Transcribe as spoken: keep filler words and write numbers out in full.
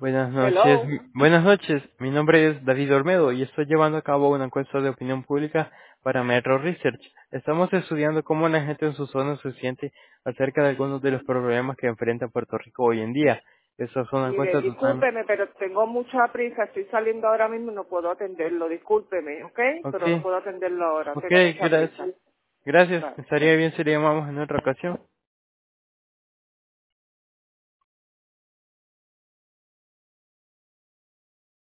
Buenas noches, Hello. mi- buenas noches. Mi nombre es David Olmedo y estoy llevando a cabo una encuesta de opinión pública para Metro Research. Estamos estudiando cómo la gente en su zona se siente acerca de algunos de los problemas que enfrenta Puerto Rico hoy en día. Esta es una Mire, encuesta total. discúlpeme, pero tengo mucha prisa. Estoy saliendo ahora mismo y no puedo atenderlo. Discúlpeme, ¿ok? Ok, Pero no puedo atenderlo ahora. ok, Tengo mucha gracias. prisa. Gracias. Vale. Estaría bien si le llamamos en otra ocasión.